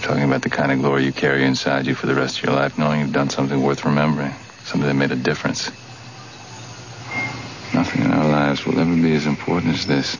Talking about the kind of glory you carry inside you for the rest of your life, knowing you've done something worth remembering, something that made a difference. Nothing in our lives will ever be as important as this.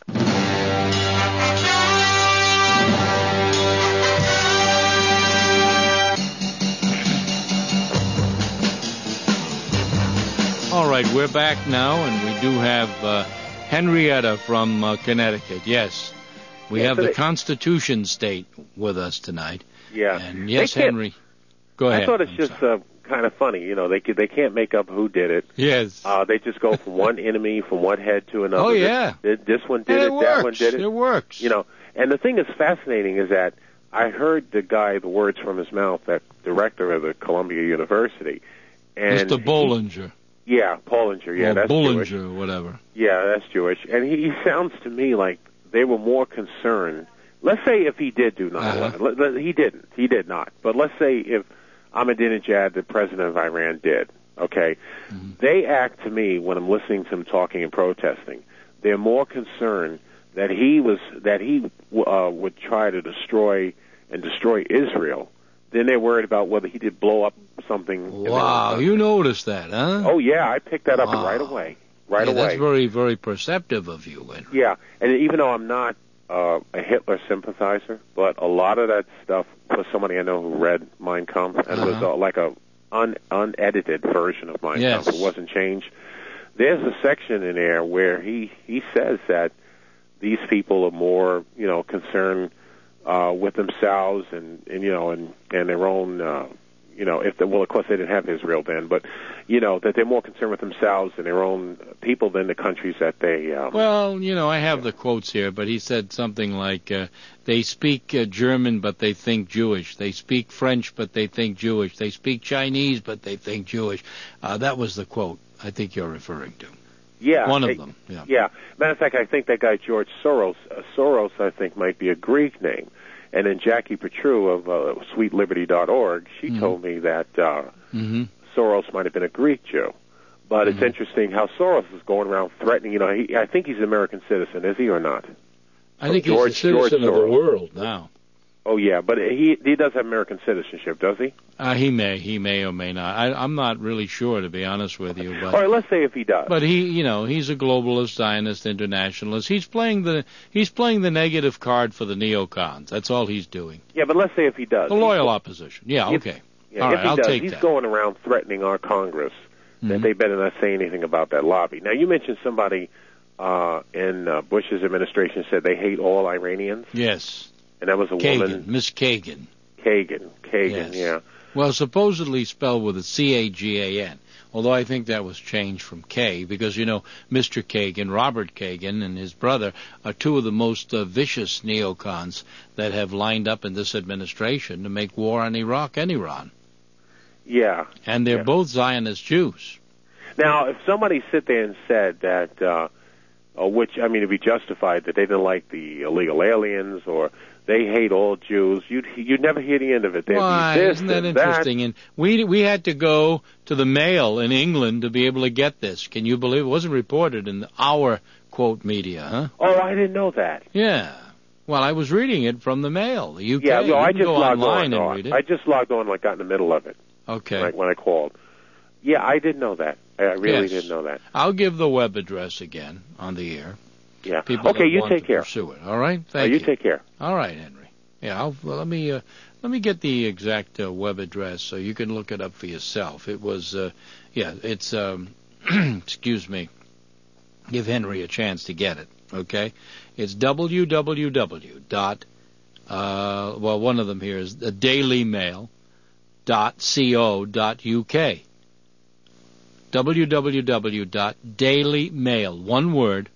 All right, we're back now, and we do have Henrietta from Connecticut. Yes, we have the Constitution State with us tonight. Yeah. And yes, Henry, go ahead. I thought it's just kind of funny. You know, they can't make up who did it. Yes. They just go from one enemy, from one head to another. Oh, yeah. This one did it, that one did it. It works. You know, and the thing that's fascinating is that I heard the words from his mouth, that director of the Columbia University. And Mr. Bollinger. Yeah, Bollinger, yeah, that's Bollinger, Jewish. Or whatever. Yeah, that's Jewish. And he sounds to me like they were more concerned. Let's say if he did do 9/11. He didn't. He did not. But let's say if Ahmadinejad, the president of Iran, did, okay? Mm-hmm. They act to me, when I'm listening to them talking and protesting, they're more concerned that he would try to destroy Israel. Then they're worried about whether he did blow up something. Wow, you noticed that, huh? Oh, yeah, I picked that up right away. Right away. That's very, very perceptive of you, Henry. Yeah, and even though I'm not a Hitler sympathizer, but a lot of that stuff, for somebody I know who read Mein Kampf, and was like a unedited version of Mein Kampf, it wasn't changed. There's a section in there where he says that these people are more, concerned with themselves and their own, of course they didn't have Israel then, but, that they're more concerned with themselves and their own people than the countries that they... I have the quotes here, but he said something like, they speak German, but they think Jewish. They speak French, but they think Jewish. They speak Chinese, but they think Jewish. That was the quote I think you're referring to. Yeah. One of them. Yeah. Yeah. Matter of fact, I think that guy George Soros, I think, might be a Greek name. And then Jackie Petru of SweetLiberty.org, she told me that Soros might have been a Greek Jew. But it's interesting how Soros is going around threatening. I think he's an American citizen, is he or not? I think he's a citizen of the world now. Oh, yeah, but he does have American citizenship, does he? He may or may not. I'm not really sure, to be honest with you. But, all right, let's say if he does. But he's a globalist, Zionist, internationalist. He's playing the negative card for the neocons. That's all he's doing. Yeah, but let's say if he does. The loyal opposition. Yeah, okay. Yeah, all right, I'll take that. He's going around threatening our Congress that they better not say anything about that lobby. Now, you mentioned somebody in Bush's administration said they hate all Iranians. Yes. And that was a woman. Miss Kagan. Kagan, yes. Yeah. Well, supposedly spelled with a C-A-G-A-N, although I think that was changed from K, because, Mr. Kagan, Robert Kagan, and his brother are two of the most vicious neocons that have lined up in this administration to make war on Iraq and Iran. Yeah. And they're both Zionist Jews. Now, if somebody sit there and said that, it'd be justified that they didn't like the illegal aliens or they hate all Jews, you'd never hear the end of it. Why? Isn't that interesting? And we had to go to the Mail in England to be able to get this. Can you believe it? It wasn't reported in our, quote, media, huh? Oh, I didn't know that. Yeah. Well, I was reading it from the Mail, the UK. Yeah, no, I just logged online and read it. I just logged on, got in the middle of it. Okay. When I called. Yeah, I didn't know that. I really didn't know that. I'll give the web address again on the air. Yeah. People okay, you take care. Pursue it. All right. Thank you. You take care. All right, Henry. Yeah. Let me get the exact web address so you can look it up for yourself. It was it's excuse me. Give Henry a chance to get it. Okay. It's www. One of them here is the dailymail.co.uk. www.dailymail, one word,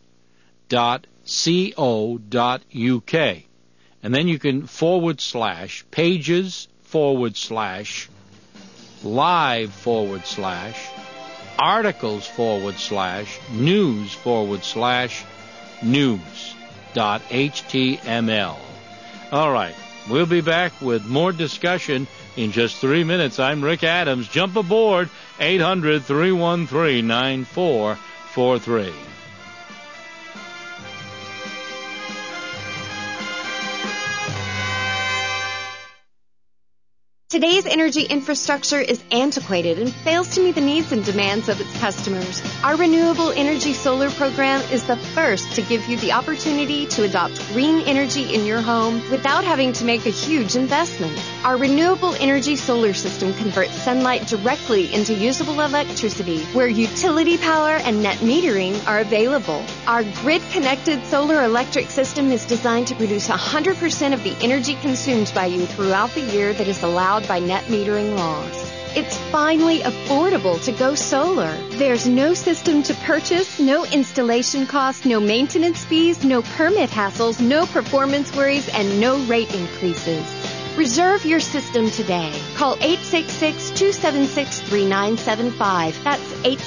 .co.uk. And then you can / pages / live / articles / news / news.html. All right, we'll be back with more discussion in just 3 minutes. I'm Rick Adams. Jump aboard, 800-313-9443. Today's energy infrastructure is antiquated and fails to meet the needs and demands of its customers. Our Renewable Energy Solar program is the first to give you the opportunity to adopt green energy in your home without having to make a huge investment. Our Renewable Energy Solar system converts sunlight directly into usable electricity, where utility power and net metering are available. Our grid-connected solar electric system is designed to produce 100% of the energy consumed by you throughout the year that is allowed by net metering laws. It's finally affordable to go solar. There's no system to purchase, no installation costs, no maintenance fees, no permit hassles, no performance worries, and no rate increases. Reserve your system today. Call 866-276-3975. That's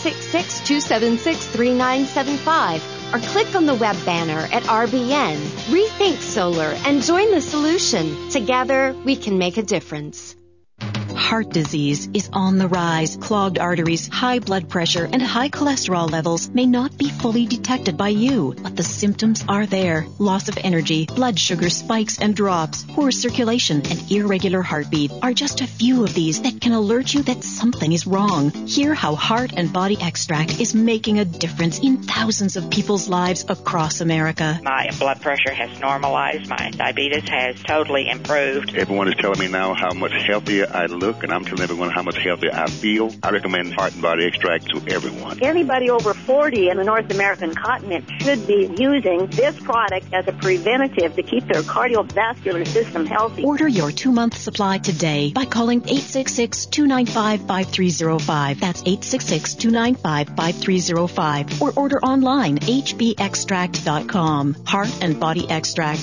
866-276-3975. Or click on the web banner at RBN. Rethink solar and join the solution. Together, we can make a difference. Heart disease is on the rise. Clogged arteries, high blood pressure, and high cholesterol levels may not be fully detected by you, but the symptoms are there. Loss of energy, blood sugar spikes and drops, poor circulation, and irregular heartbeat are just a few of these that can alert you that something is wrong. Hear how Heart and Body Extract is making a difference in thousands of people's lives across America. My blood pressure has normalized. My diabetes has totally improved. Everyone is telling me now how much healthier I look, and I'm telling everyone how much healthier I feel. I recommend Heart and Body Extract to everyone. Anybody over 40 in the North American continent should be using this product as a preventative to keep their cardiovascular system healthy. Order your 2-month supply today by calling 866-295-5305. That's 866-295-5305. Or order online, hbextract.com. Heart and Body Extract,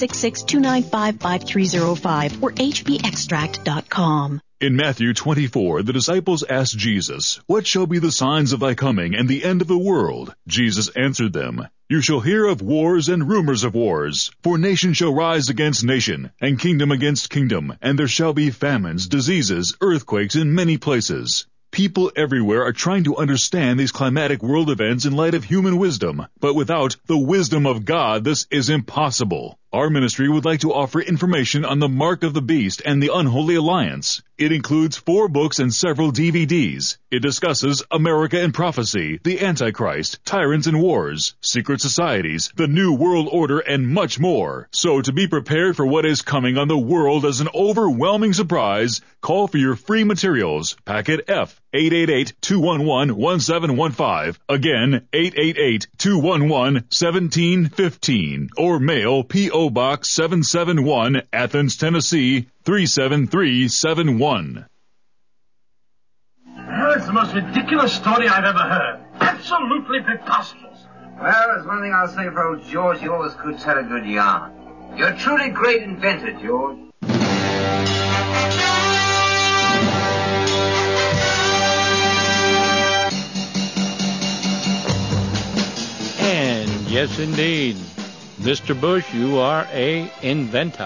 866-295-5305 or hbextract.com. In Matthew 24, the disciples asked Jesus, "What shall be the signs of thy coming and the end of the world?" Jesus answered them, "You shall hear of wars and rumors of wars. For nation shall rise against nation, and kingdom against kingdom, and there shall be famines, diseases, earthquakes in many places." People everywhere are trying to understand these climatic world events in light of human wisdom, but without the wisdom of God, this is impossible. Our ministry would like to offer information on the Mark of the Beast and the Unholy Alliance. It includes 4 books and several DVDs. It discusses America and prophecy, the Antichrist, tyrants and wars, secret societies, the New World Order, and much more. So to be prepared for what is coming on the world as an overwhelming surprise, call for your free materials. Packet F, 888-211-1715. Again, 888-211-1715. Or mail P.O. Box 771, Athens, Tennessee, 37371. Well, it's the most ridiculous story I've ever heard. Absolutely preposterous. Well, there's one thing I'll say for old George. He always could tell a good yarn. You're a truly great inventor, George. And yes, indeed, Mr. Bush, you are a inventor,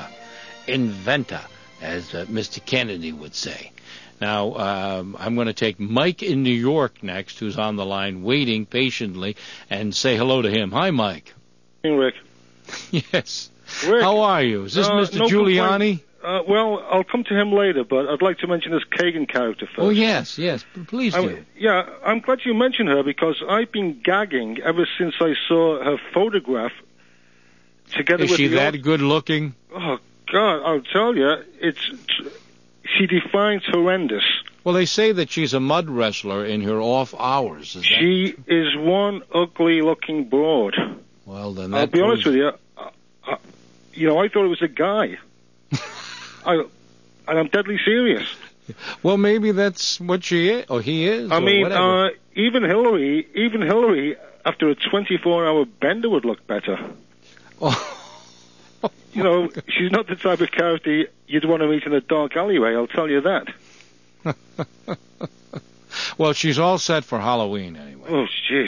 as Mr. Kennedy would say. Now, I'm going to take Mike in New York next, who's on the line waiting patiently, and say hello to him. Hi, Mike. Hey, Rick. Yes. Rick, how are you? Is this Mr. no Giuliani? Well, I'll come to him later, but I'd like to mention this Kagan character first. Oh, yes, please do. I'm glad you mentioned her, because I've been gagging ever since I saw her photograph together with Is she that good looking? Oh, God, I'll tell you, she defines horrendous. Well, they say that she's a mud wrestler in her off hours. She is one ugly-looking broad. Well, then I'll be honest with you. I thought it was a guy. And I'm deadly serious. Well, maybe that's what she is, or he is. I mean, whatever. even Hillary, after a 24-hour bender would look better. She's not the type of character you'd want to meet in a dark alleyway, I'll tell you that. Well, she's all set for Halloween anyway. Oh, jeez.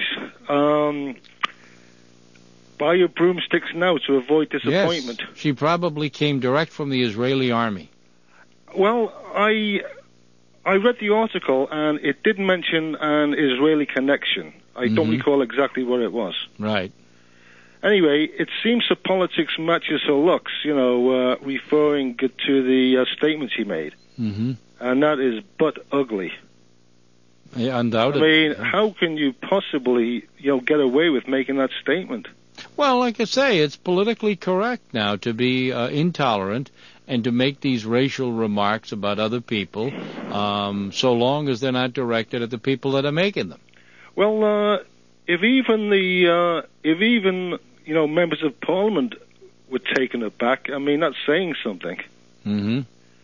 Buy your broomsticks now to avoid disappointment. Yes, she probably came direct from the Israeli army. Well, I read the article, and it did mention an Israeli connection. I don't recall exactly what it was. Right. Anyway, it seems that politics matches her looks, referring to the statements he made. Mm-hmm. And that is but ugly. Yeah, undoubtedly. I mean, how can you possibly, get away with making that statement? Well, like I say, it's politically correct now to be intolerant and to make these racial remarks about other people, so long as they're not directed at the people that are making them. Well, if even members of Parliament were taken aback, I mean, that's saying something. Mm-hmm.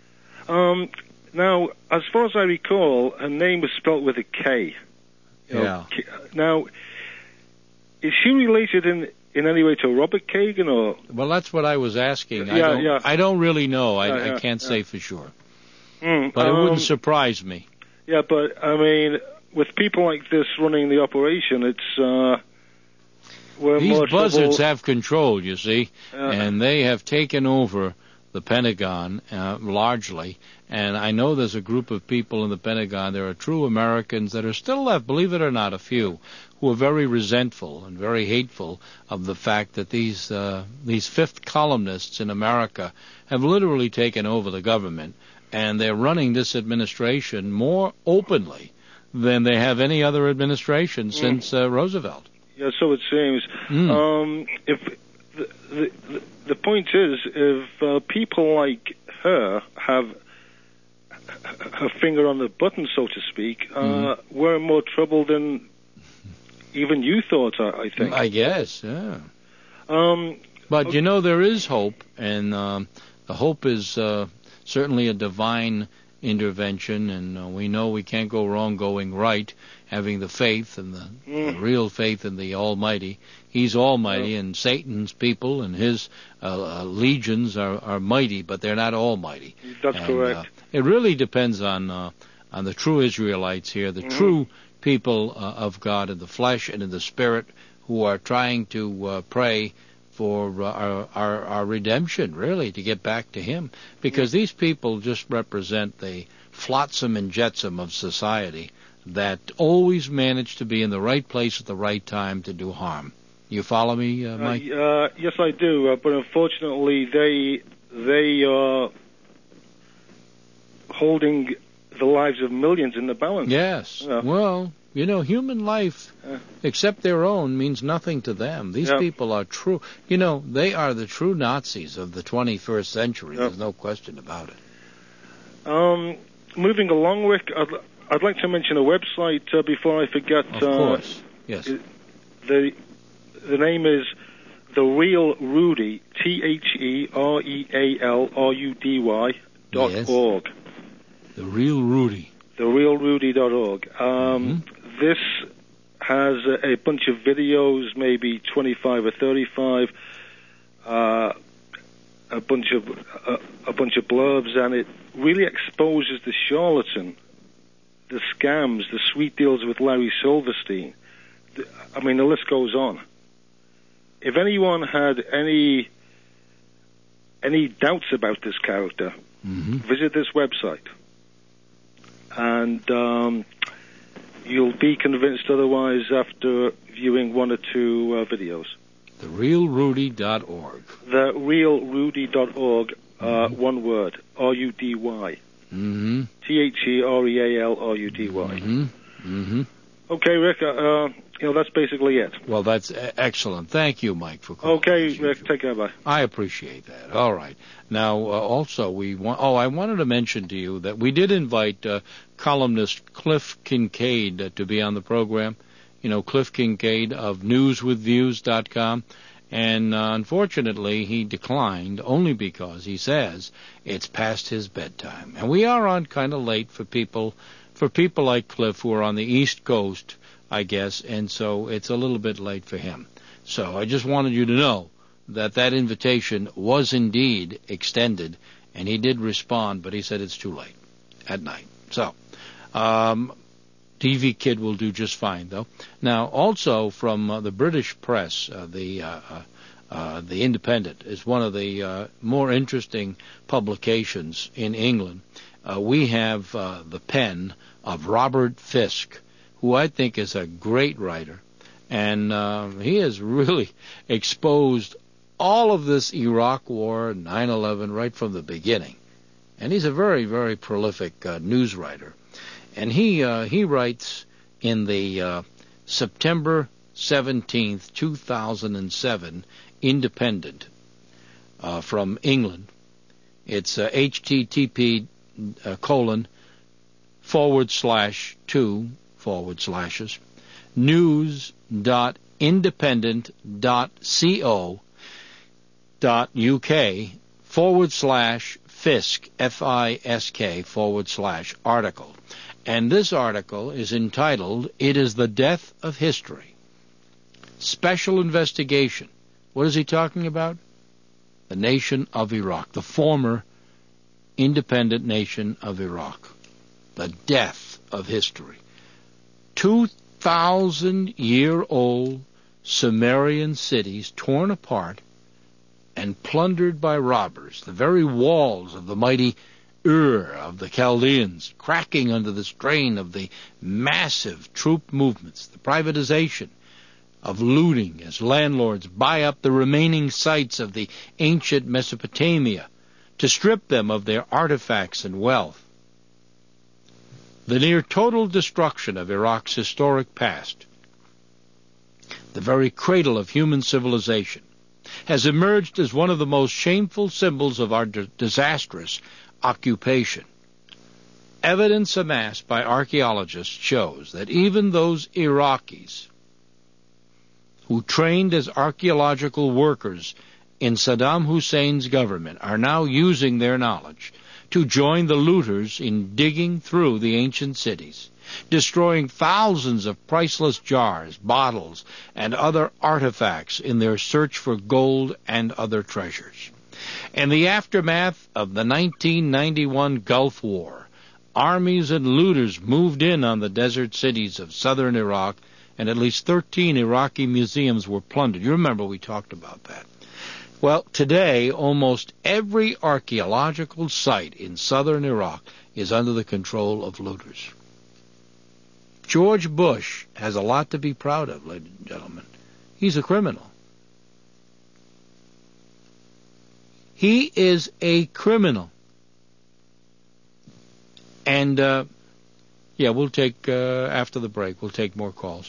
Now, as far as I recall, her name was spelt with a K. Yeah. Now, is she related in any way to Robert Kagan, or? Well, that's what I was asking. Yeah, I don't really know. I can't say for sure. But it wouldn't surprise me. Yeah, but, I mean, with people like this running the operation, it's... These buzzards have control, you see, and they have taken over the Pentagon largely. And I know there's a group of people in the Pentagon, there are true Americans that are still left, believe it or not, a few, who are very resentful and very hateful of the fact that these fifth columnists in America have literally taken over the government, and they're running this administration more openly than they have any other administration since Roosevelt. Yeah, so it seems. If the point is, if people like her have her finger on the button, so to speak, we're in more trouble than even you thought, I think. I guess, yeah. But, there is hope, and the hope is certainly a divine intervention, and we know we can't go wrong going right, having the faith and the real faith in the Almighty. He's almighty, and Satan's people and his legions are mighty, but they're not almighty. That's correct. It really depends on the true Israelites here, the true people of God in the flesh and in the spirit, who are trying to pray for our redemption, really, to get back to Him. Because these people just represent the flotsam and jetsam of society that always manage to be in the right place at the right time to do harm. You follow me, Mike? Yes, I do. But unfortunately, they are holding the lives of millions in the balance. Yes. Well, human life, except their own, means nothing to them. These people are true. They are the true Nazis of the 21st century. There's no question about it. Moving along, Rick, I'd like to mention a website before I forget. Of course. Yes. The name is The Real Rudy, TheRealRudy.org. The Real Rudy. TheRealRudy.org. This has a bunch of videos, maybe 25 or 35, a bunch of blurbs, and it really exposes the charlatan, the scams, the sweet deals with Larry Silverstein. I mean, the list goes on. If anyone had any doubts about this character, visit this website, and you'll be convinced otherwise after viewing one or two videos. TheRealRudy.org. TheRealRudy.org, one word, R-U-D-Y. TheRealRudy. Okay, Rick, that's basically it. Well, that's excellent. Thank you, Mike, for calling. Okay, Rick, take care, bye. I appreciate that. All right. Now, also, I wanted to mention to you that we did invite columnist Cliff Kincaid to be on the program. Cliff Kincaid of newswithviews.com. And unfortunately, he declined only because he says it's past his bedtime. And we are on kind of late for people like Cliff who are on the East Coast, I guess, and so it's a little bit late for him. So I just wanted you to know that invitation was indeed extended, and he did respond, but he said it's too late at night. So, TV Kid will do just fine, though. Now, also from the British press, the Independent is one of the more interesting publications in England. We have the pen of Robert Fisk, who I think is a great writer, And he has really exposed all of this Iraq War, 9/11, right from the beginning. And he's a very, very prolific news writer. And he writes in the September 17th, 2007, Independent from England. It's http://2// news.independent.co.uk/Fisk, FISK, /article. And this article is entitled, "It is the Death of History. Special Investigation." What is he talking about? The nation of Iraq, the former independent nation of Iraq. The death of history. 2,000-year-old Sumerian cities torn apart and plundered by robbers. The very walls of the mighty Ur of the Chaldeans cracking under the strain of the massive troop movements. The privatization of looting as landlords buy up the remaining sites of the ancient Mesopotamia to strip them of their artifacts and wealth. The near total destruction of Iraq's historic past, the very cradle of human civilization, has emerged as one of the most shameful symbols of our disastrous occupation. Evidence amassed by archaeologists shows that even those Iraqis who trained as archaeological workers in Saddam Hussein's government are now using their knowledge to join the looters in digging through the ancient cities, destroying thousands of priceless jars, bottles, and other artifacts in their search for gold and other treasures. In the aftermath of the 1991 Gulf War, armies and looters moved in on the desert cities of southern Iraq, and at least 13 Iraqi museums were plundered. You remember we talked about that. Well, today, almost every archaeological site in southern Iraq is under the control of looters. George Bush has a lot to be proud of, ladies and gentlemen. He's a criminal. He is a criminal. And, we'll take, after the break, we'll take more calls.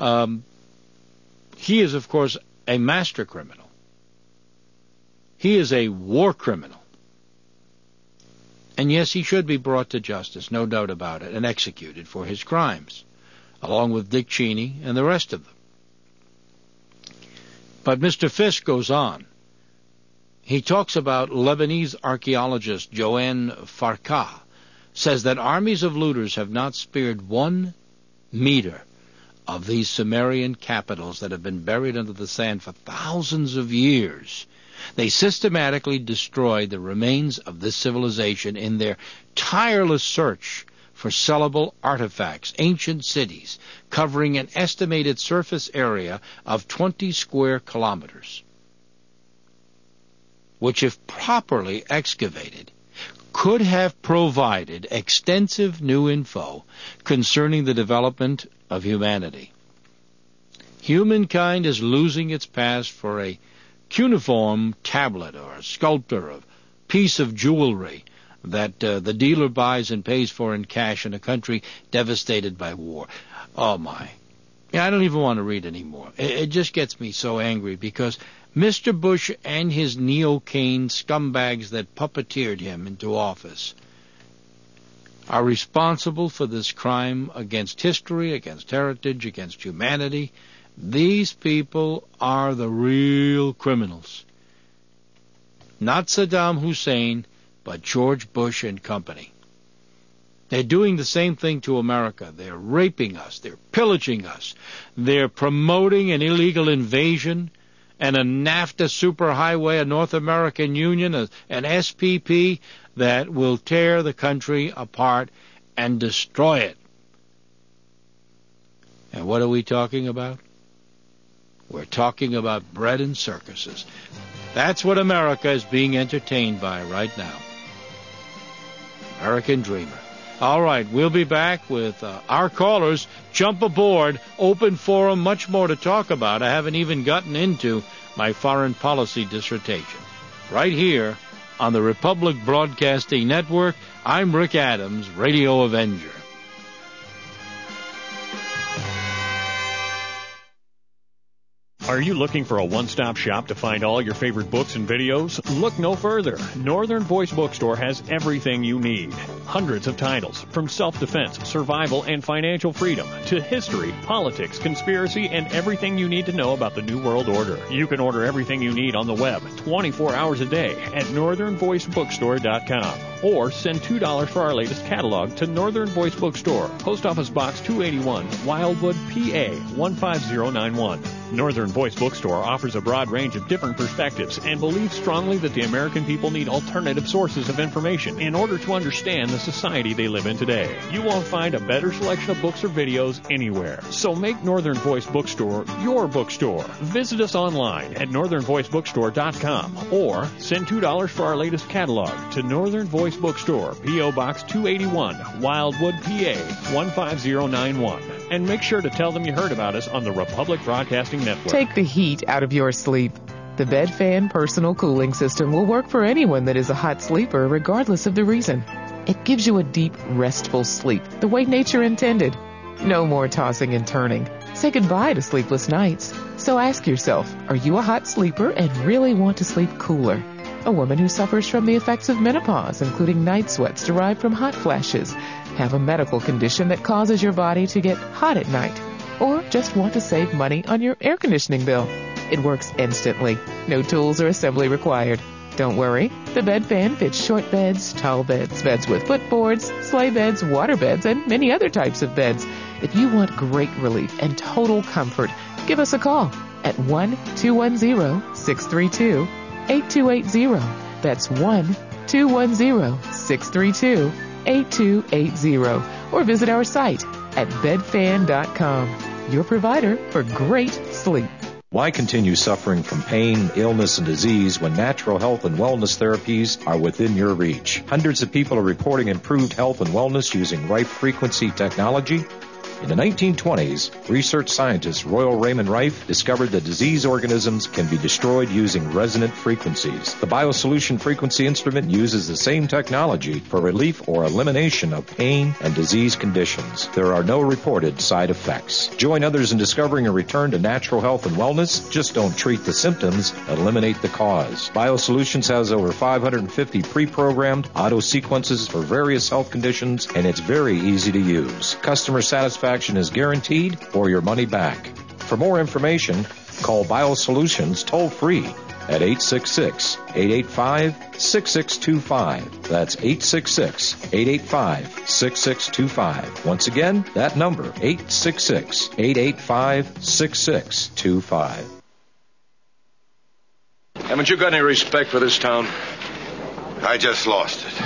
He is, of course, a master criminal. He is a war criminal. And yes, he should be brought to justice, no doubt about it, and executed for his crimes, along with Dick Cheney and the rest of them. But Mr. Fisk goes on. He talks about Lebanese archaeologist Joanne Farkah, says that armies of looters have not spared 1 meter of these Sumerian capitals that have been buried under the sand for thousands of years. They systematically destroyed the remains of this civilization in their tireless search for sellable artifacts, ancient cities, covering an estimated surface area of 20 square kilometers, which, if properly excavated, could have provided extensive new info concerning the development of humanity. Humankind is losing its past for a cuneiform tablet or a sculpture, a piece of jewelry that the dealer buys and pays for in cash in a country devastated by war. Oh, my. Yeah, I don't even want to read anymore. It just gets me so angry because Mr. Bush and his neo-Kane scumbags that puppeteered him into office are responsible for this crime against history, against heritage, against humanity. These people are the real criminals. Not Saddam Hussein, but George Bush and company. They're doing the same thing to America. They're raping us. They're pillaging us. They're promoting an illegal invasion and a NAFTA superhighway, a North American Union, an SPP that will tear the country apart and destroy it. And what are we talking about? We're talking about bread and circuses. That's what America is being entertained by right now. American Dreamer. All right, we'll be back with our callers. Jump aboard, open forum, much more to talk about. I haven't even gotten into my foreign policy dissertation. Right here on the Republic Broadcasting Network, I'm Rick Adams, Radio Avenger. Are you looking for a one-stop shop to find all your favorite books and videos? Look no further. Northern Voice Bookstore has everything you need. Hundreds of titles, from self-defense, survival, and financial freedom, to history, politics, conspiracy, and everything you need to know about the New World Order. You can order everything you need on the web 24 hours a day at northernvoicebookstore.com. Or send $2 for our latest catalog to Northern Voice Bookstore, Post Office Box 281, Wildwood, PA 15091. Northern Voice Bookstore offers a broad range of different perspectives and believes strongly that the American people need alternative sources of information in order to understand the society they live in today. You won't find a better selection of books or videos anywhere. So make Northern Voice Bookstore your bookstore. Visit us online at northernvoicebookstore.com or send $2 for our latest catalog to Northern Voice Bookstore, P.O. Box 281, Wildwood, PA 15091. And make sure to tell them you heard about us on the Republic Broadcasting Network. Take the heat out of your sleep. The Bed Fan Personal Cooling System will work for anyone that is a hot sleeper, regardless of the reason. It gives you a deep, restful sleep, the way nature intended. No more tossing and turning. Say goodbye to sleepless nights. So ask yourself, are you a hot sleeper and really want to sleep cooler? A woman who suffers from the effects of menopause, including night sweats derived from hot flashes, have a medical condition that causes your body to get hot at night, or just want to save money on your air conditioning bill. It works instantly. No tools or assembly required. Don't worry. The Bed Fan fits short beds, tall beds, beds with footboards, sleigh beds, water beds, and many other types of beds. If you want great relief and total comfort, give us a call at 1-210-632-8280. That's 1-210-632-8280. Or visit our site at bedfan.com, your provider for great sleep. Why continue suffering from pain, illness, and disease when natural health and wellness therapies are within your reach? Hundreds of people are reporting improved health and wellness using Rife frequency technology. In the 1920s, research scientist Royal Raymond Rife discovered that disease organisms can be destroyed using resonant frequencies. The BioSolution frequency instrument uses the same technology for relief or elimination of pain and disease conditions. There are no reported side effects. Join others in discovering a return to natural health and wellness. Just don't treat the symptoms, eliminate the cause. BioSolutions has over 550 pre-programmed auto sequences for various health conditions, and it's very easy to use. Customer satisfaction is guaranteed or your money back. For more information, call BioSolutions toll-free at 866-885-6625. That's 866-885-6625. Once again, that number, 866-885-6625. Haven't you got any respect for this town? I just lost it.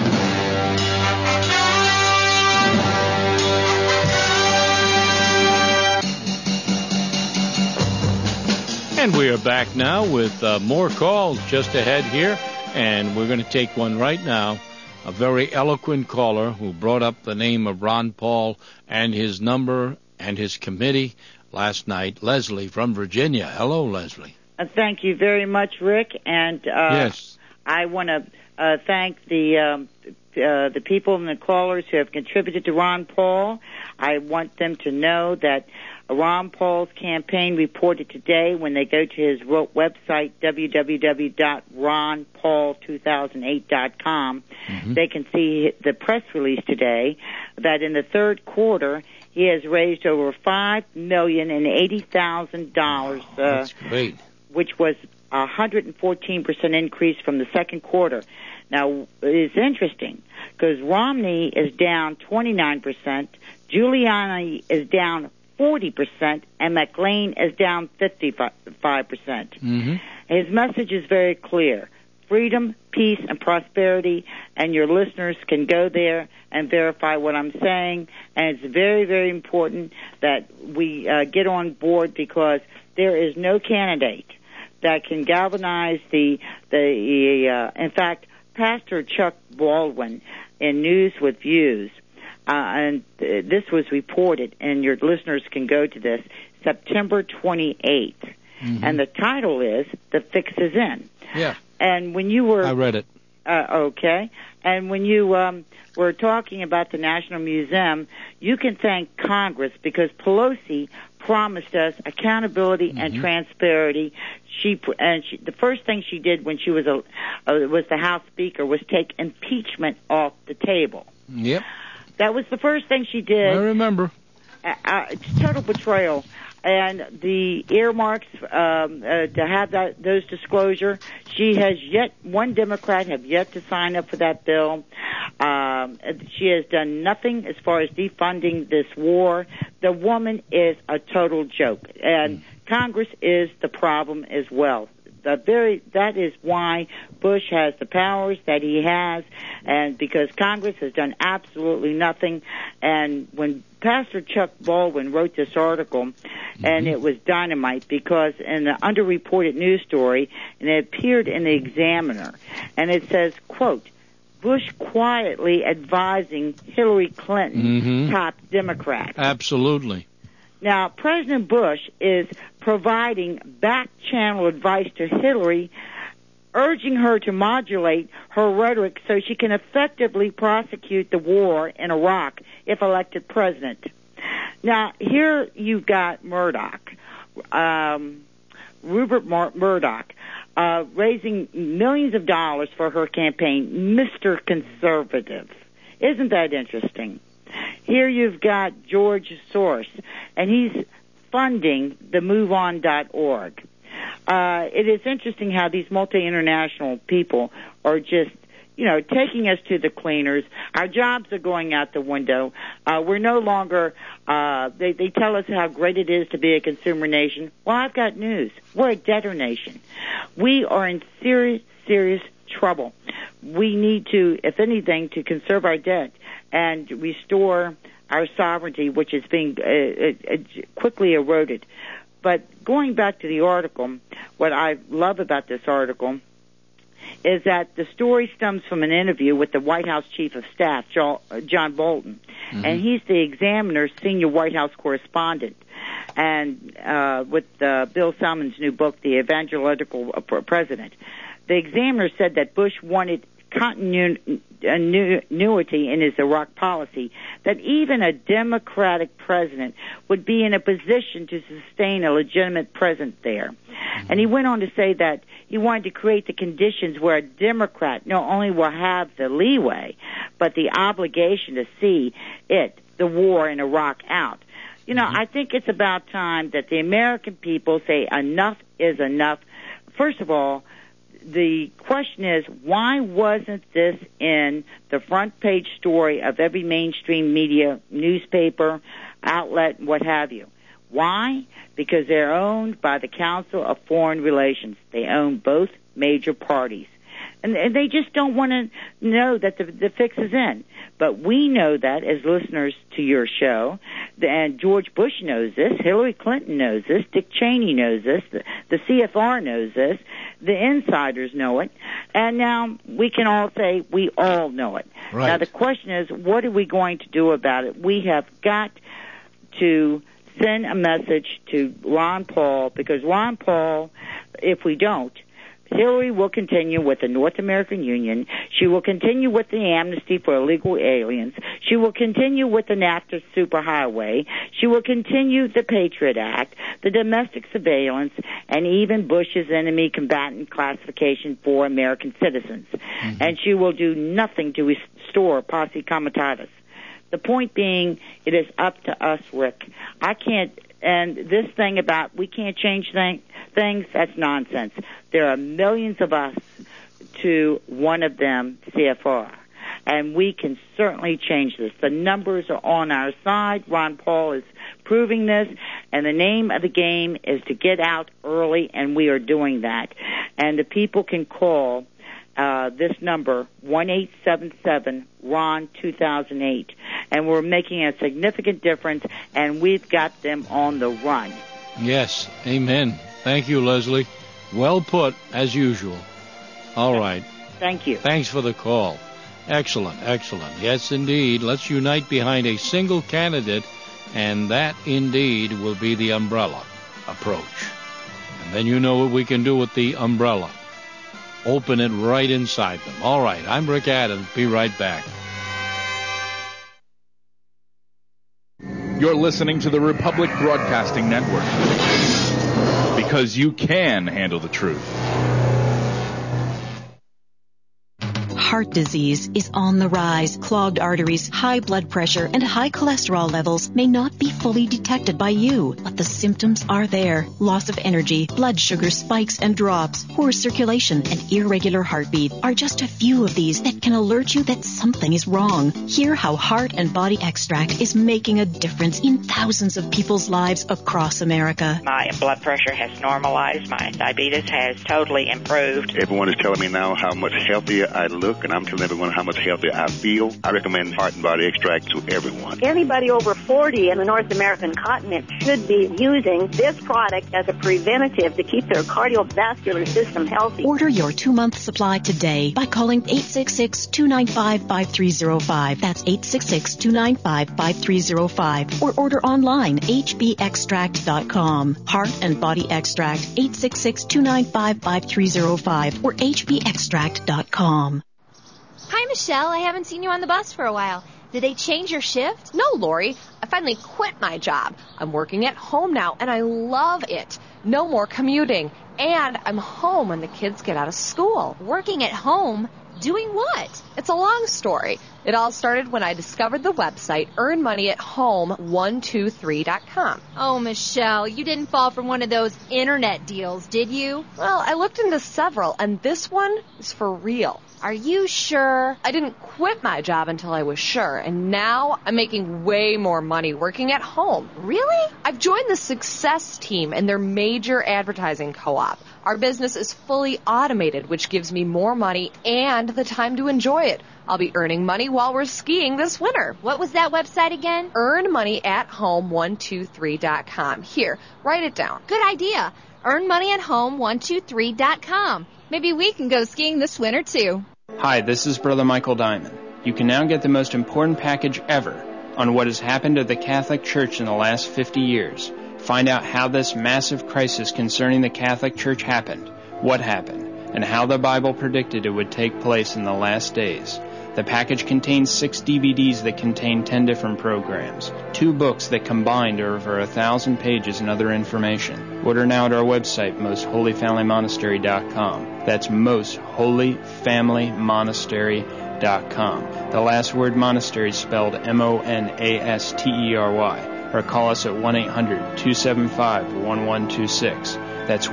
And we are back now with more calls just ahead here, and we're going to take one right now. A very eloquent caller who brought up the name of Ron Paul and his number and his committee last night, Leslie from Virginia. Hello, Leslie. Thank you very much, Rick. And yes, I want to thank the people and the callers who have contributed to Ron Paul. I want them to know that Ron Paul's campaign reported today when they go to his website, www.ronpaul2008.com. They can see the press release today that in the third quarter he has raised over $5,080,000. That's great. Which was a 114% increase from the second quarter. Now, it's interesting because Romney is down 29%, Giuliani is down 40%, and McLean is down 55%. His message is very clear. Freedom, peace, and prosperity, and your listeners can go there and verify what I'm saying. And it's very, very important that we get on board because there is no candidate that can galvanize in fact, Pastor Chuck Baldwin in News with Views this was reported, and your listeners can go to this, September 28th. Mm-hmm. And the title is "The Fix Is In." Yeah. And when you were, I read it. Okay. And when you were talking about the National Museum, you can thank Congress because Pelosi promised us accountability and transparency. The first thing she did when she was the House Speaker was take impeachment off the table. Yep. That was the first thing she did. I remember. It's total betrayal. And the earmarks to have those disclosure, one Democrat have yet to sign up for that bill. She has done nothing as far as defunding this war. The woman is a total joke, and Congress is the problem as well. That is why Bush has the powers that he has, and because Congress has done absolutely nothing. And when Pastor Chuck Baldwin wrote this article, and it was dynamite because in the underreported news story, and it appeared in the Examiner, and it says, quote, Bush quietly advising Hillary Clinton, top Democrat. Absolutely. Now, President Bush is providing back-channel advice to Hillary, urging her to modulate her rhetoric so she can effectively prosecute the war in Iraq if elected president. Now, here you've got Murdoch, Rupert Murdoch, raising millions of dollars for her campaign, Mr. Conservative. Isn't that interesting? Here you've got George Soros, and he's funding the MoveOn.org. It is interesting how these multi-international people are just, taking us to the cleaners. Our jobs are going out the window. We're no longer, they tell us how great it is to be a consumer nation. Well, I've got news. We're a debtor nation. We are in serious, serious trouble. We need to, if anything, to conserve our debt and restore our sovereignty, which is being quickly eroded. But going back to the article, what I love about this article is that the story stems from an interview with the White House Chief of Staff, John Bolton, and he's the Examiner's senior White House correspondent. And with Bill Salmon's new book, The Evangelical President, the Examiner said that Bush wanted continuity in his Iraq policy, that even a Democratic president would be in a position to sustain a legitimate presence there. And he went on to say that he wanted to create the conditions where a Democrat not only will have the leeway, but the obligation to see the war in Iraq out. I think it's about time that the American people say enough is enough. First of all, the question is, why wasn't this in the front page story of every mainstream media, newspaper, outlet, what have you? Why? Because they're owned by the Council of Foreign Relations. They own both major parties. And they just don't want to know that the fix is in. But we know that as listeners to your show, and George Bush knows this, Hillary Clinton knows this, Dick Cheney knows this, the CFR knows this, the insiders know it, and now we can all say we all know it. Right. Now the question is, what are we going to do about it? We have got to send a message to Ron Paul, because Ron Paul, if we don't, Hillary will continue with the North American Union. She will continue with the amnesty for illegal aliens. She will continue with the NAFTA superhighway. She will continue the Patriot Act, the domestic surveillance, and even Bush's enemy combatant classification for American citizens. And she will do nothing to restore posse comitatus. The point being, it is up to us, Rick. And this thing about we can't change things, that's nonsense. There are millions of us to one of them, CFR. And we can certainly change this. The numbers are on our side. Ron Paul is proving this. And the name of the game is to get out early, and we are doing that. And the people can call this number, 1-877-RON-2008. And we're making a significant difference, and we've got them on the run. Yes, amen. Thank you, Leslie. Well put, as usual. All right. Thank you. Thanks for the call. Excellent, excellent. Yes, indeed. Let's unite behind a single candidate, and that, indeed, will be the umbrella approach. And then you know what we can do with the umbrella. Open it right inside them. All right, I'm Rick Adams. Be right back. You're listening to the Republic Broadcasting Network, because you can handle the truth. Heart disease is on the rise. Clogged arteries, high blood pressure, and high cholesterol levels may not be fully detected by you, but the symptoms are there. Loss of energy, blood sugar spikes and drops, poor circulation, and irregular heartbeat are just a few of these that can alert you that something is wrong. Hear how Heart and Body Extract is making a difference in thousands of people's lives across America. My blood pressure has normalized. My diabetes has totally improved. Everyone is telling me now how much healthier I look, and I'm telling everyone how much healthier I feel. I recommend Heart and Body Extract to everyone. Anybody over 40 in the North American continent should be using this product as a preventative to keep their cardiovascular system healthy. Order your 2-month supply today by calling 866-295-5305. That's 866-295-5305. Or order online, hbextract.com. Heart and Body Extract, 866-295-5305 or hbextract.com. Hi, Michelle. I haven't seen you on the bus for a while. Did they change your shift? No, Lori. I finally quit my job. I'm working at home now, and I love it. No more commuting. And I'm home when the kids get out of school. Working at home? Doing what? It's a long story. It all started when I discovered the website earnmoneyathome123.com. Oh, Michelle, you didn't fall for one of those internet deals, did you? Well, I looked into several, and this one is for real. Are you sure? I didn't quit my job until I was sure, and now I'm making way more money working at home. Really? I've joined the Success Team and their major advertising co-op. Our business is fully automated, which gives me more money and the time to enjoy it. I'll be earning money while we're skiing this winter. What was that website again? earnmoneyathome123.com. Here, write it down. Good idea. earnmoneyathome123.com. Maybe we can go skiing this winter, too. Hi, this is Brother Michael Diamond. You can now get the most important package ever on what has happened to the Catholic Church in the last 50 years. Find out how this massive crisis concerning the Catholic Church happened, what happened, and how the Bible predicted it would take place in the last days. The package contains 6 DVDs that contain 10 different programs, 2 books that combined are over 1,000 pages and other information. Order now at our website, mostholyfamilymonastery.com. That's mostholyfamilymonastery.com. The last word monastery is spelled M-O-N-A-S-T-E-R-Y. Or call us at 1-800-275-1126. That's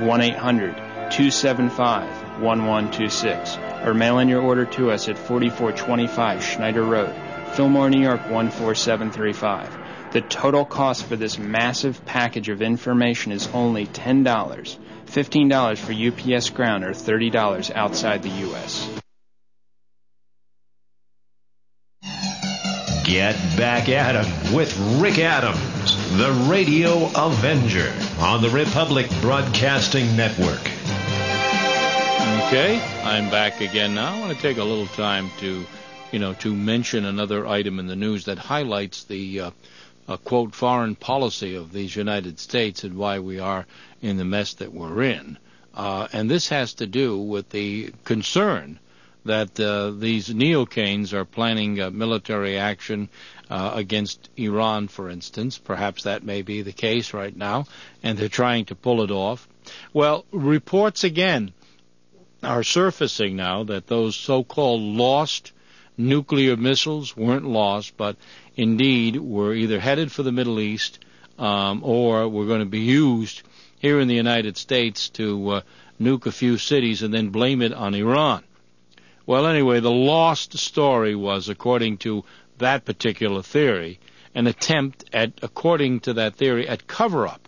1-800-275-1126. Or mail in your order to us at 4425 Schneider Road, Fillmore, New York 14735. The total cost for this massive package of information is only $10, $15 for UPS Ground, or $30 outside the U.S. Get back at 'em with Rick Adams, the Radio Avenger, on the Republic Broadcasting Network. Okay, I'm back again now. I want to take a little time to mention another item in the news that highlights the, quote, foreign policy of these United States and why we are in the mess that we're in. And this has to do with the concern that these neocanes are planning military action against Iran, for instance. Perhaps that may be the case right now, and they're trying to pull it off. Well, reports again are surfacing now that those so-called lost nuclear missiles weren't lost, but indeed were either headed for the Middle East or were going to be used here in the United States to nuke a few cities and then blame it on Iran. Well, anyway, the lost story was, according to that particular theory, an attempt at, according to that theory, at cover-up.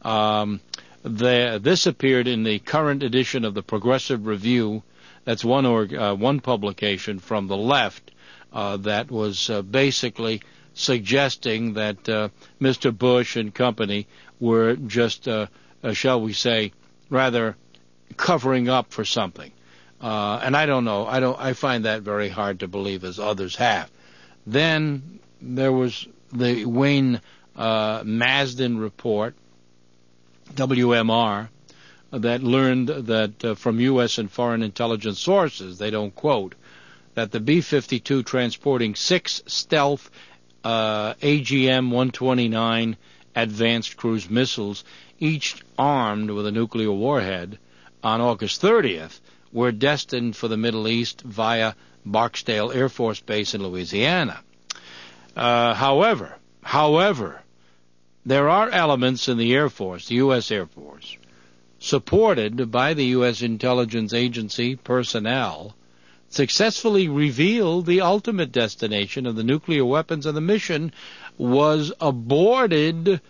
This appeared in the current edition of the Progressive Review. That's one publication from the left that was basically suggesting that Mr. Bush and company were just, shall we say, rather covering up for something. And I don't know. I find that very hard to believe, as others have. Then there was the Wayne Masden report, WMR, that learned that from U.S. and foreign intelligence sources, they don't quote, that the B-52 transporting 6 stealth AGM-129 advanced cruise missiles, each armed with a nuclear warhead, on August 30th, were destined for the Middle East via Barksdale Air Force Base in Louisiana. However, there are elements in the Air Force, the U.S. Air Force, supported by the U.S. intelligence agency personnel, successfully revealed the ultimate destination of the nuclear weapons, and the mission was aborted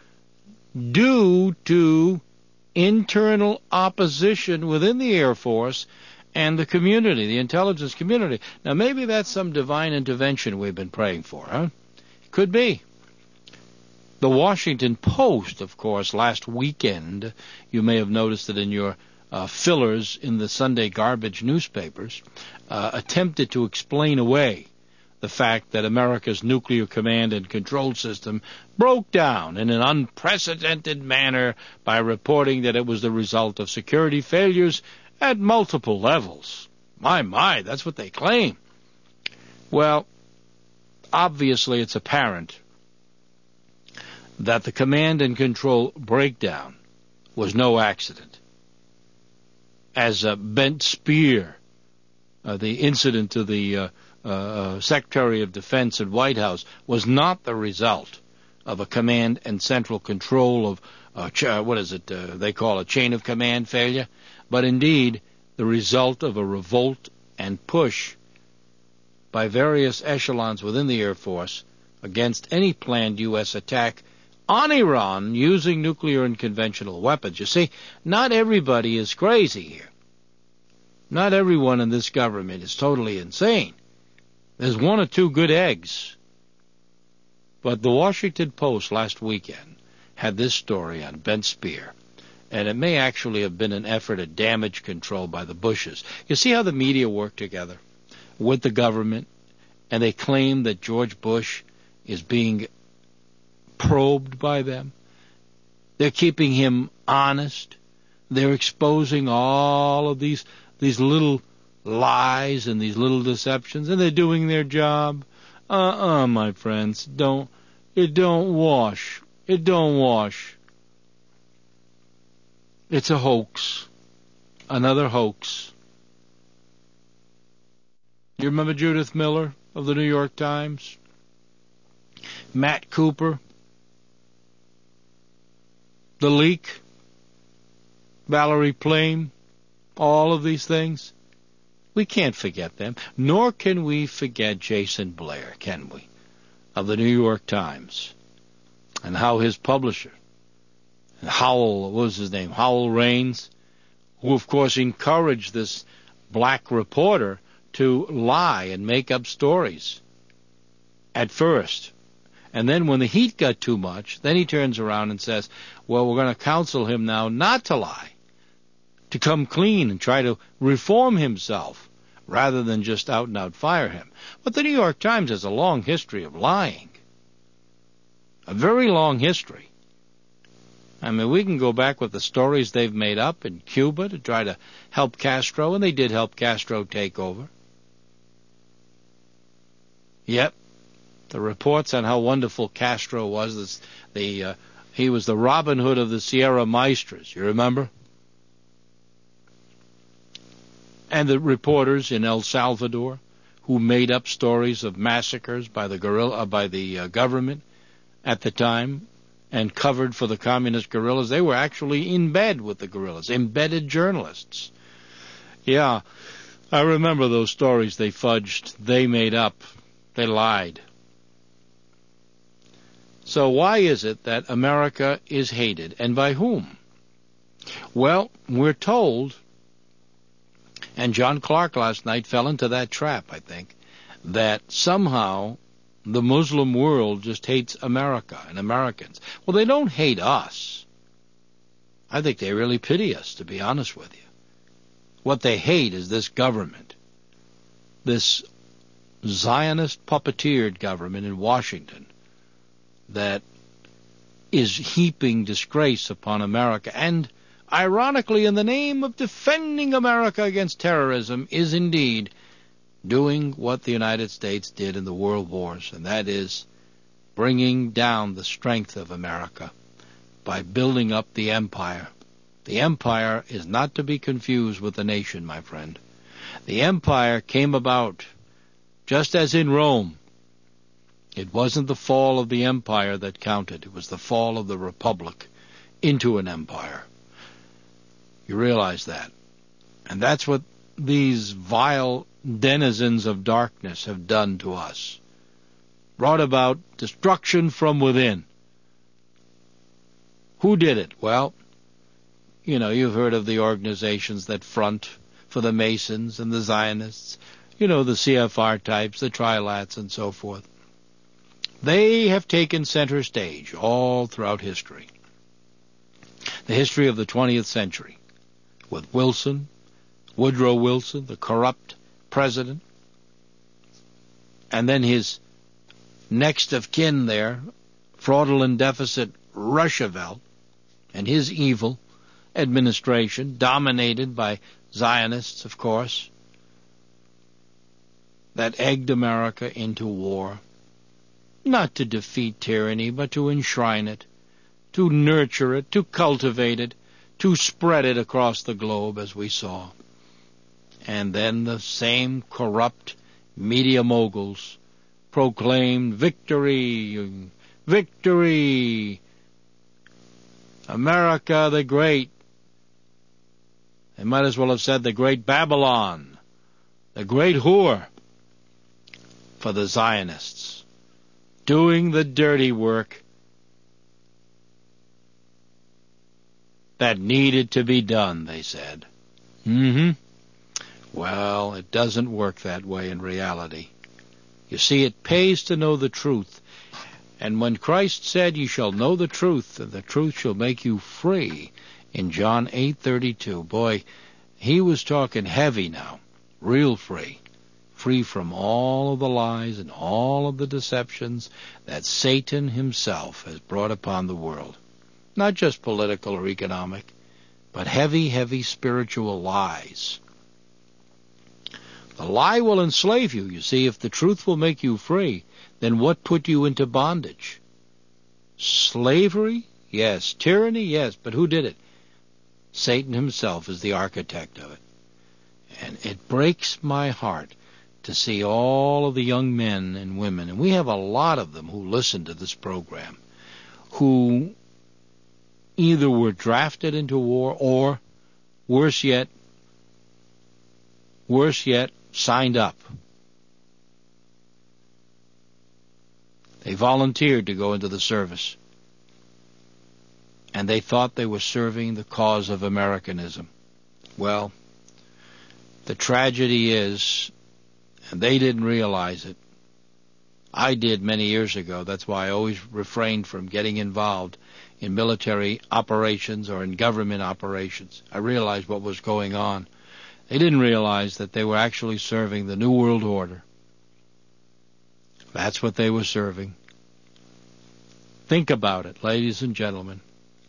due to internal opposition within the Air Force and the community, the intelligence community. Now, maybe that's some divine intervention we've been praying for, huh? Could be. The Washington Post, of course, last weekend, you may have noticed it in your fillers in the Sunday garbage newspapers, attempted to explain away the fact that America's nuclear command and control system broke down in an unprecedented manner by reporting that it was the result of security failures at multiple levels. My, that's what they claim. Well, obviously it's apparent that the command and control breakdown was no accident. As Bent Speer, the incident to the Secretary of Defense at White House, was not the result of a command and central control of, they call a chain of command failure, but indeed the result of a revolt and push by various echelons within the Air Force against any planned U.S. attack on Iran using nuclear and conventional weapons. You see, not everybody is crazy here. Not everyone in this government is totally insane. There's one or two good eggs. But the Washington Post last weekend had this story on Bent Speer, and it may actually have been an effort at damage control by the Bushes. You see how the media work together with the government, and they claim that George Bush is being probed by them. They're keeping him honest. They're exposing all of these little lies and these little deceptions, and they're doing their job. My friends, it don't wash. It don't wash. It's a hoax. Another hoax. You remember Judith Miller of the New York Times? Matt Cooper? The leak? Valerie Plame? All of these things? We can't forget them, nor can we forget Jason Blair, can we, of the New York Times, and how his publisher, Howell, what was his name, Howell Raines, who of course encouraged this black reporter to lie and make up stories at first. And then when the heat got too much, then he turns around and says, well, we're going to counsel him now not to lie, to come clean and try to reform himself rather than just out and out fire him. But the New York Times has a long history of lying. A very long history. I mean, we can go back with the stories they've made up in Cuba to try to help Castro, and they did help Castro take over. Yep. The reports on how wonderful Castro was, he was the Robin Hood of the Sierra Maestras, you remember? And the reporters in El Salvador who made up stories of massacres by the government at the time and covered for the communist guerrillas, they were actually in bed with the guerrillas, embedded journalists. Yeah, I remember those stories they fudged, they made up, they lied. So why is it that America is hated, and by whom? Well, we're told, and John Clark last night fell into that trap, I think, that somehow the Muslim world just hates America and Americans. Well, they don't hate us. I think they really pity us, to be honest with you. What they hate is this government, this Zionist puppeteered government in Washington that is heaping disgrace upon America and, ironically, in the name of defending America against terrorism, is indeed doing what the United States did in the world wars, and that is bringing down the strength of America by building up the empire. The empire is not to be confused with the nation, my friend. The empire came about just as in Rome. It wasn't the fall of the empire that counted. It was the fall of the republic into an empire. You realize that. And that's what these vile denizens of darkness have done to us. Brought about destruction from within. Who did it? Well, you know, you've heard of the organizations that front for the Masons and the Zionists, you know, the CFR types, the Trilats, and so forth. They have taken center stage all throughout history. The history of the 20th century, with Wilson, Woodrow Wilson, the corrupt president, and then his next of kin there, fraudulent deficit Roosevelt, and his evil administration, dominated by Zionists, of course, that egged America into war, not to defeat tyranny, but to enshrine it, to nurture it, to cultivate it, to spread it across the globe, as we saw. And then the same corrupt media moguls proclaimed victory, victory, America the Great. They might as well have said the Great Babylon, the Great Whore for the Zionists, doing the dirty work that needed to be done, they said. Well, it doesn't work that way in reality. You see, it pays to know the truth. And when Christ said, "You shall know the truth, and the truth shall make you free," in John 8:32, boy, he was talking heavy now, real free. Free from all of the lies and all of the deceptions that Satan himself has brought upon the world. Not just political or economic, but heavy, heavy spiritual lies. The lie will enslave you. You see, if the truth will make you free, then what put you into bondage? Slavery? Yes. Tyranny? Yes. But who did it? Satan himself is the architect of it. And it breaks my heart to see all of the young men and women, and we have a lot of them who listen to this program, who either were drafted into war or, worse yet, signed up. They volunteered to go into the service. And they thought they were serving the cause of Americanism. Well, the tragedy is, and they didn't realize it. I did many years ago. That's why I always refrained from getting involved in military operations or in government operations. I realized what was going on. They didn't realize that they were actually serving the New World Order. That's what they were serving. Think about it, ladies and gentlemen.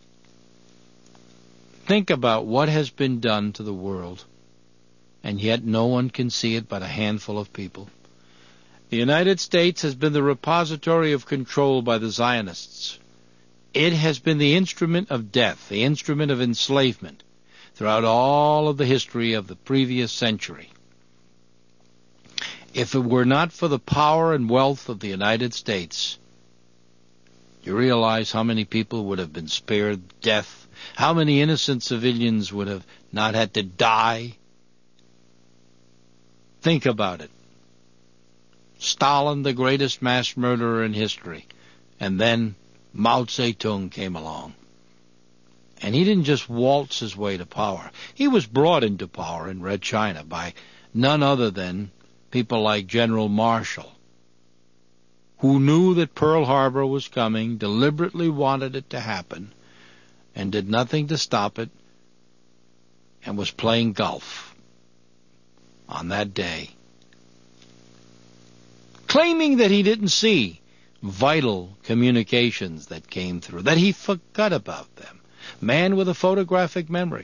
Think about what has been done to the world, and yet no one can see it but a handful of people. The United States has been the repository of control by the Zionists. It has been the instrument of death, the instrument of enslavement, throughout all of the history of the previous century. If it were not for the power and wealth of the United States, you realize how many people would have been spared death, how many innocent civilians would have not had to die. Think about it. Stalin, the greatest mass murderer in history, and then Mao Zedong came along. And he didn't just waltz his way to power. He was brought into power in Red China by none other than people like General Marshall, who knew that Pearl Harbor was coming, deliberately wanted it to happen, and did nothing to stop it, and was playing golf. on that day, claiming that he didn't see vital communications that came through, that he forgot about them. Man with a photographic memory.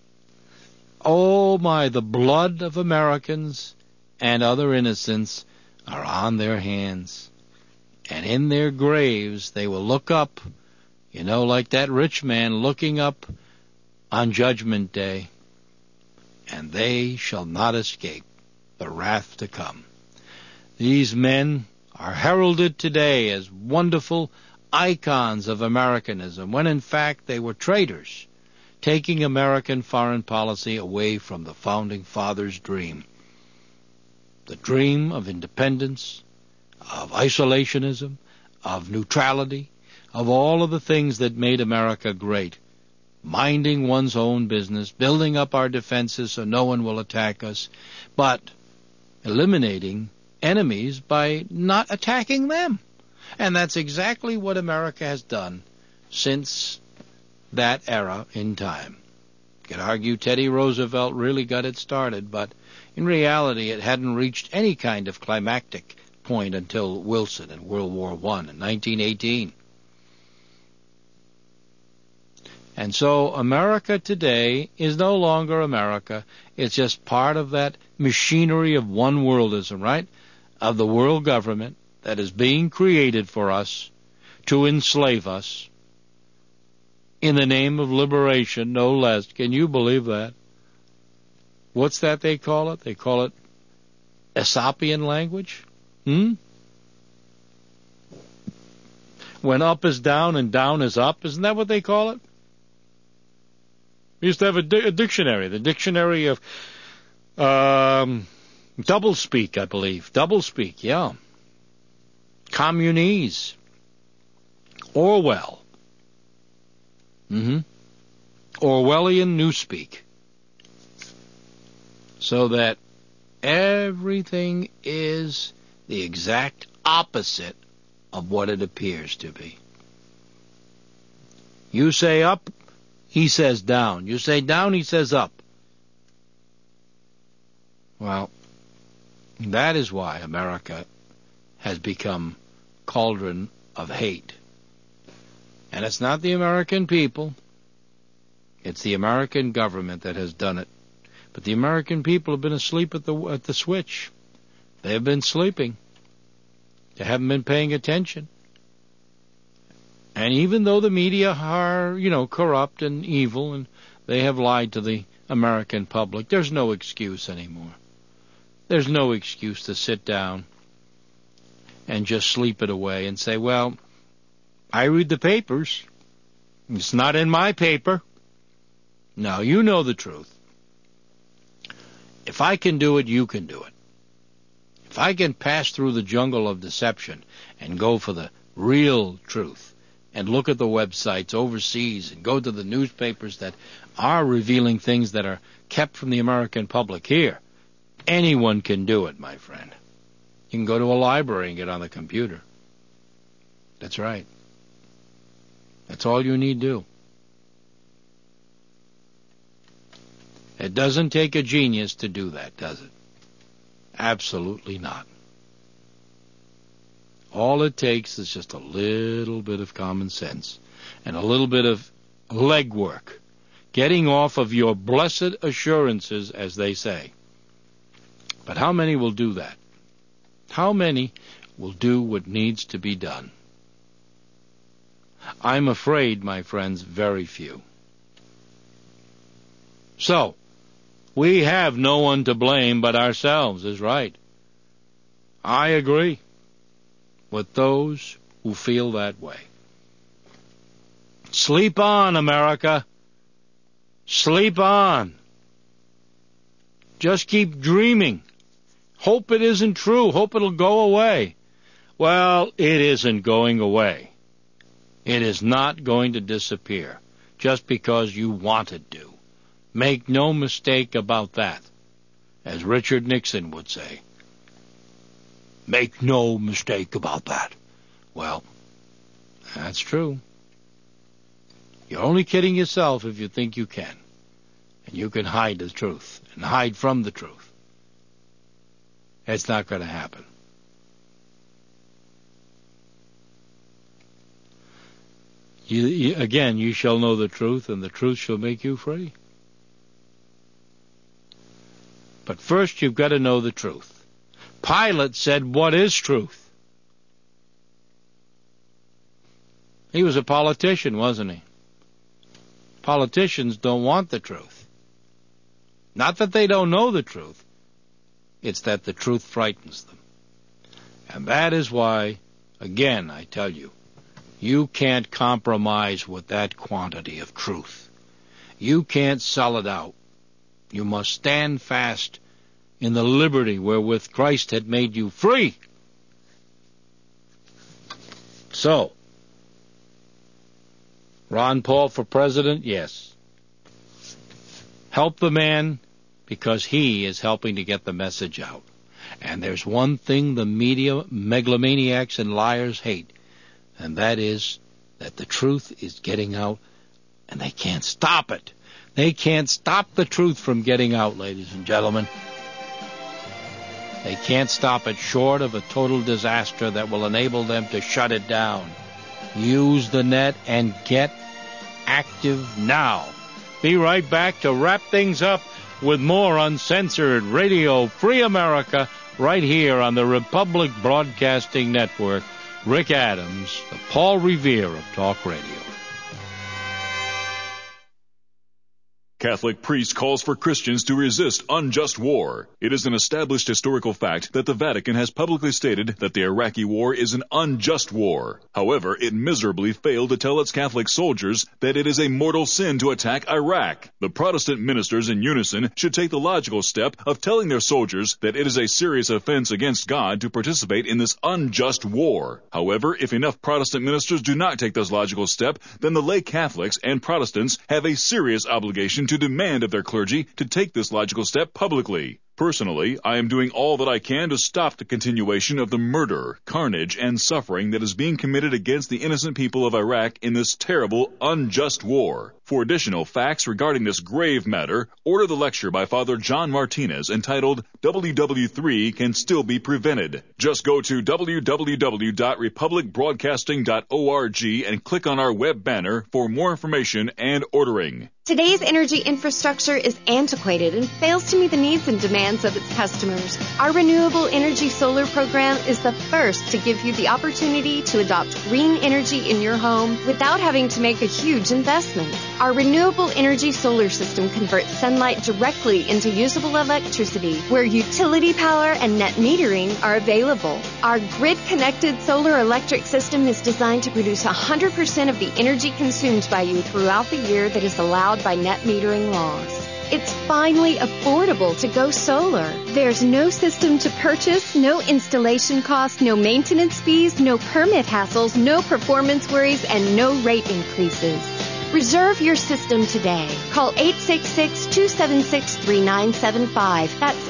Oh my, the blood of Americans and other innocents are on their hands. And in their graves they will look up, like that rich man looking up on Judgment Day, and they shall not escape the wrath to come. These men are heralded today as wonderful icons of Americanism, when in fact they were traitors, taking American foreign policy away from the Founding Fathers' dream. The dream of independence, of isolationism, of neutrality, of all of the things that made America great. Minding one's own business, building up our defenses so no one will attack us, but eliminating enemies by not attacking them. And that's exactly what America has done since that era in time. You could argue Teddy Roosevelt really got it started, but in reality it hadn't reached any kind of climactic point until Wilson in World War I in 1918. And so America today is no longer America. It's just part of that machinery of one-worldism, right? Of the world government that is being created for us to enslave us in the name of liberation, no less. Can you believe that? What's that they call it? They call it Aesopian language? When up is down and down is up, isn't that what they call it? We used to have a dictionary, the dictionary of doublespeak, I believe. Doublespeak, yeah. Communese. Orwell. Orwellian newspeak. So that everything is the exact opposite of what it appears to be. You say up, he says down. You say down, he says up. Well, that is why America has become cauldron of hate. And it's not the American people. It's the American government that has done it. But the American people have been asleep at the switch. They have been sleeping. They haven't been paying attention. And even though the media are, corrupt and evil, and they have lied to the American public, there's no excuse anymore. There's no excuse to sit down and just sleep it away and say, well, I read the papers. It's not in my paper. No, you know the truth. If I can do it, you can do it. If I can pass through the jungle of deception and go for the real truth and look at the websites overseas and go to the newspapers that are revealing things that are kept from the American public here, anyone can do it, my friend. You can go to a library and get on the computer. That's right. That's all you need to do. It doesn't take a genius to do that, does it? Absolutely not. All it takes is just a little bit of common sense and a little bit of legwork, getting off of your blessed assurances, as they say. But how many will do that? How many will do what needs to be done? I'm afraid, my friends, very few. So, we have no one to blame but ourselves, is right. I agree with those who feel that way. Sleep on, America. Sleep on. Just keep dreaming. Hope it isn't true. Hope it'll go away. Well, it isn't going away. It is not going to disappear just because you want it to. Make no mistake about that, as Richard Nixon would say. Make no mistake about that. Well, that's true. You're only kidding yourself if you think you can. And you can hide the truth and hide from the truth. It's not going to happen. Again, you shall know the truth, and the truth shall make you free. But first, you've got to know the truth. Pilate said, "What is truth?" He was a politician, wasn't he? Politicians don't want the truth. Not that they don't know the truth. It's that the truth frightens them. And that is why, again, I tell you, you can't compromise with that quantity of truth. You can't sell it out. You must stand fast in the liberty wherewith Christ had made you free. So, Ron Paul for president? Yes. Help the man because he is helping to get the message out. And there's one thing the media, megalomaniacs and liars hate, and that is that the truth is getting out, and they can't stop it. They can't stop the truth from getting out, ladies and gentlemen. They can't stop it short of a total disaster that will enable them to shut it down. Use the net and get active now. Be right back to wrap things up with more Uncensored Radio Free America right here on the Republic Broadcasting Network. Rick Adams, the Paul Revere of Talk Radio. Catholic priest calls for Christians to resist unjust war. It is an established historical fact that the Vatican has publicly stated that the Iraqi war is an unjust war. However, it miserably failed to tell its Catholic soldiers that it is a mortal sin to attack Iraq. The Protestant ministers in unison should take the logical step of telling their soldiers that it is a serious offense against God to participate in this unjust war. However, if enough Protestant ministers do not take this logical step, then the lay Catholics and Protestants have a serious obligation to demand of their clergy to take this logical step publicly. Personally, I am doing all that I can to stop the continuation of the murder, carnage, and suffering that is being committed against the innocent people of Iraq in this terrible, unjust war. For additional facts regarding this grave matter, order the lecture by Father John Martinez entitled WW3 Can Still Be Prevented. Just go to www.republicbroadcasting.org and click on our web banner for more information and ordering. Today's energy infrastructure is antiquated and fails to meet the needs and demands of its customers. Our Renewable Energy Solar Program is the first to give you the opportunity to adopt green energy in your home without having to make a huge investment. Our Renewable Energy Solar System converts sunlight directly into usable electricity where utility power and net metering are available. Our grid-connected solar electric system is designed to produce 100% of the energy consumed by you throughout the year that is allowed by net metering laws. It's finally affordable to go solar. There's no system to purchase, no installation costs, no maintenance fees, no permit hassles, no performance worries, and no rate increases. Reserve your system today. Call 866-276-3975. That's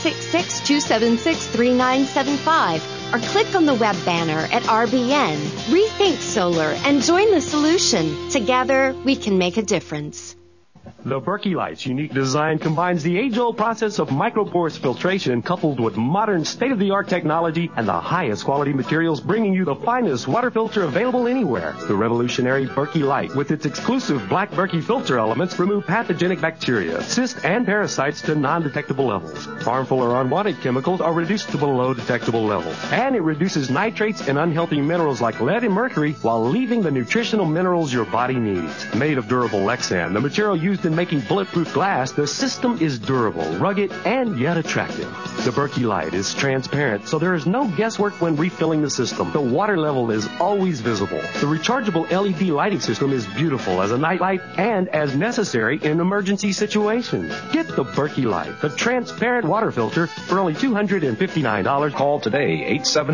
866-276-3975. Or click on the web banner at RBN. Rethink Solar and join the solution. Together, we can make a difference. The Berkey Light's unique design combines the age-old process of microporous filtration coupled with modern state-of-the-art technology and the highest quality materials, bringing you the finest water filter available anywhere. The revolutionary Berkey Light, with its exclusive black Berkey filter elements, remove pathogenic bacteria, cysts, and parasites to non-detectable levels. Harmful or unwanted chemicals are reduced to below detectable levels. And it reduces nitrates and unhealthy minerals like lead and mercury while leaving the nutritional minerals your body needs. Made of durable Lexan, the material used in making bulletproof glass, the system is durable, rugged, and yet attractive. The Berkey Light is transparent, so there is no guesswork when refilling the system. The water level is always visible. The rechargeable LED lighting system is beautiful as a nightlight and as necessary in emergency situations. Get the Berkey Light, the transparent water filter, for only $259. Call today,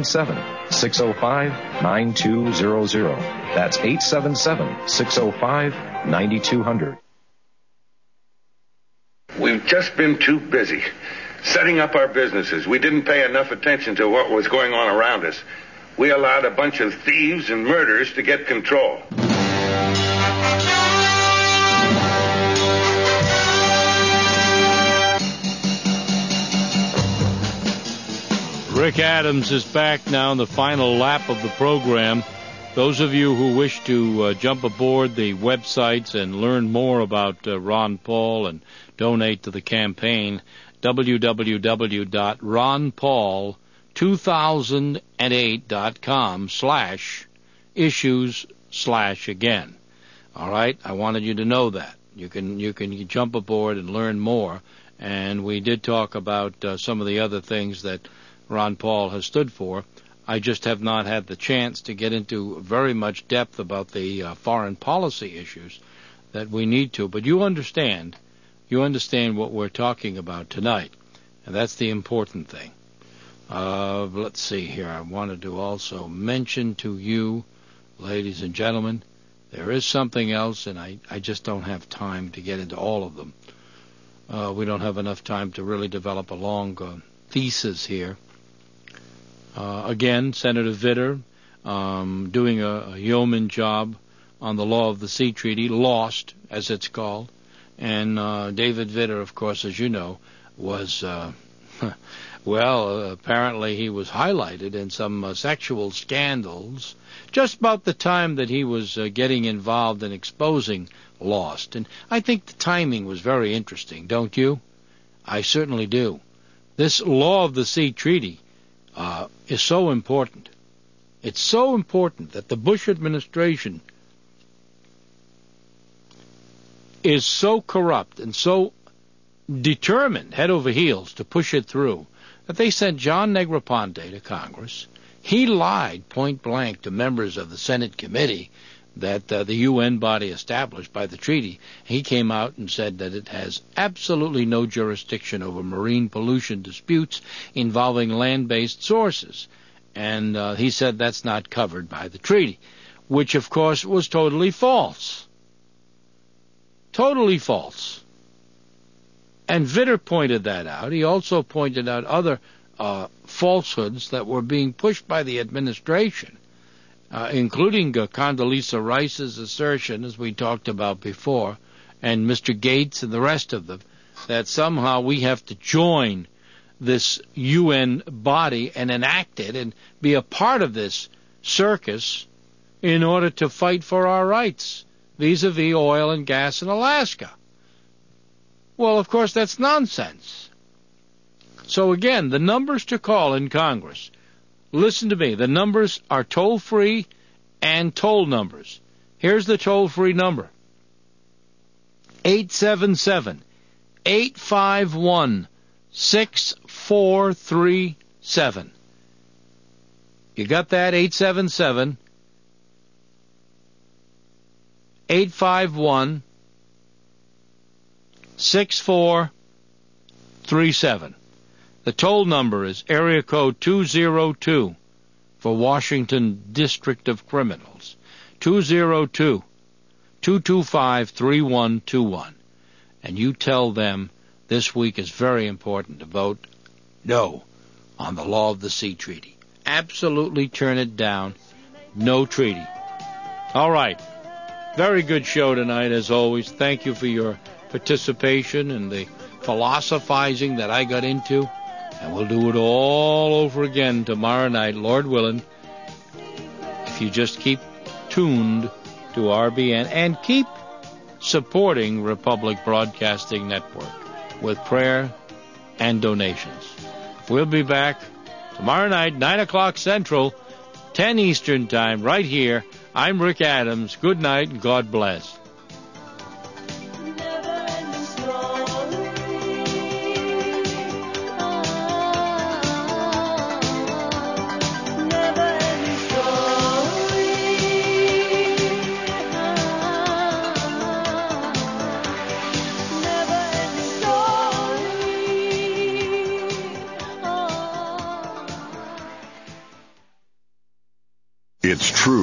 877-605-9200. That's 877-605-9200. We've just been too busy setting up our businesses. We didn't pay enough attention to what was going on around us. We allowed a bunch of thieves and murderers to get control. Rick Adams is back now in the final lap of the program. Those of you who wish to jump aboard the websites and learn more about Ron Paul and donate to the campaign, www.ronpaul2008.com/issues/again. All right, I wanted you to know that. You can jump aboard and learn more. And we did talk about some of the other things that Ron Paul has stood for. I just have not had the chance to get into very much depth about the foreign policy issues that we need to. But you understand what we're talking about tonight, and that's the important thing. Let's see here. I wanted to also mention to you, ladies and gentlemen, there is something else, and I just don't have time to get into all of them. We don't have enough time to really develop a long thesis here. Again, Senator Vitter, doing a yeoman job on the Law of the Sea Treaty, lost, as it's called. And David Vitter, of course, as you know, was, apparently he was highlighted in some sexual scandals just about the time that he was getting involved in exposing Lost. And I think the timing was very interesting, don't you? I certainly do. This Law of the Sea Treaty is so important. It's so important that the Bush administration is so corrupt and so determined, head over heels, to push it through, that they sent John Negroponte to Congress. He lied point blank to members of the Senate committee that the UN body established by the treaty. He came out and said that it has absolutely no jurisdiction over marine pollution disputes involving land-based sources. And he said that's not covered by the treaty, which, of course, was totally false. Totally false. And Vitter pointed that out. He also pointed out other falsehoods that were being pushed by the administration, including Condoleezza Rice's assertion, as we talked about before, and Mr. Gates and the rest of them, that somehow we have to join this UN body and enact it and be a part of this circus in order to fight for our rights vis-a-vis oil and gas in Alaska. Well, of course, that's nonsense. So again, the numbers to call in Congress, listen to me, the numbers are toll-free and toll numbers. Here's the toll-free number: 877-851-6437. You got that? 877-851-6437. The toll number is area code 202 for Washington District of Criminals. 202-225-3121. And you tell them this week is very important to vote no on the Law of the Sea Treaty. Absolutely turn it down. No treaty. All right. Very good show tonight, as always. Thank you for your participation and the philosophizing that I got into. And we'll do it all over again tomorrow night, Lord willing, if you just keep tuned to RBN and keep supporting Republic Broadcasting Network with prayer and donations. We'll be back tomorrow night, 9 o'clock Central, 10 Eastern Time, right here. I'm Rick Adams. Good night and God bless. It's true.